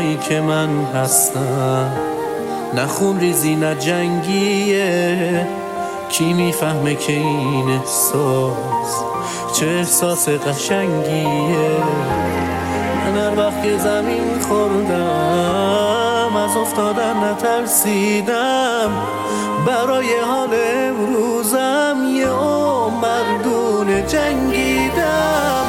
دنیایی که من هستم، نه خون ریزی نه جنگیه. کی میفهمه که این احساس چه احساس قشنگیه؟ من هر وقت که زمین خوردم از افتادن نترسیدم، برای حال امروزم یه مردون جنگیدم.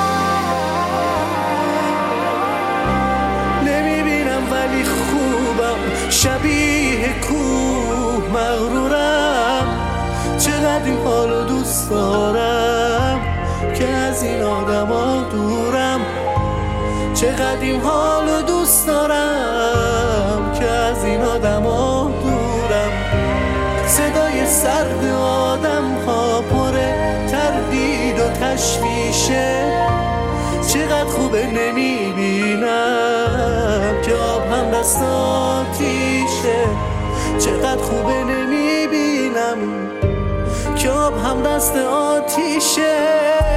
نمیبینم ولی خوبم، شبیه کوه مغرورم. چقدر این حالو دوست دارم که از این آدما دورم. چقدر این حالو دوست دارم که از این آدما دورم. صدای سرد آدم ها پره تردید و تشویشه. چقدر خوبه نمیبینم که آب هم دست آتیشه. چقدر خوبه نمیبینم که آب هم دست آتیشه.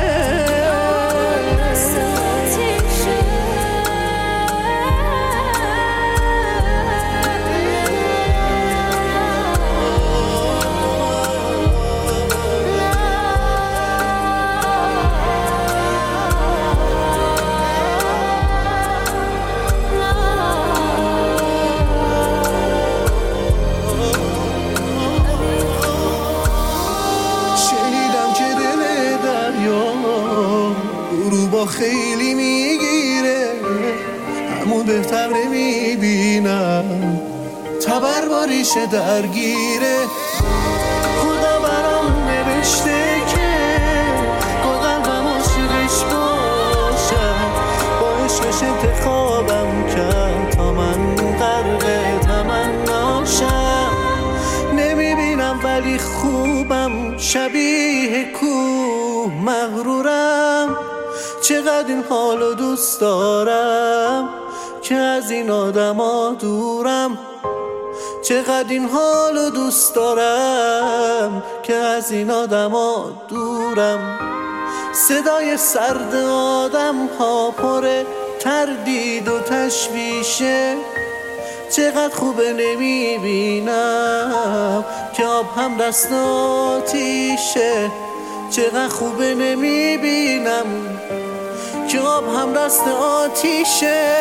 خیلی میگیره همون بهتر نمیبینم، تبر باریشه درگیره. خدا برام نوشته که با قلبم عاشقش باشم، با عشقش انتخابم کرد تا من غرق تمناشم. نمیبینم ولی خوبم، شبیه کوه مغرورم. چقدر این حالو دوست دارم که از این آدما دورم. چقدر این حالو دوست دارم که از این آدما دورم. صدای سرد آدم ها پره تردید و تشویشه. چقدر خوبه نمیبینم که آب هم دست آتیشه. چقدر خوبه نمیبینم که آب هم دست آتیشه.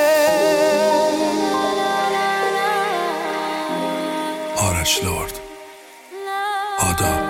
آرش لرد، آدا.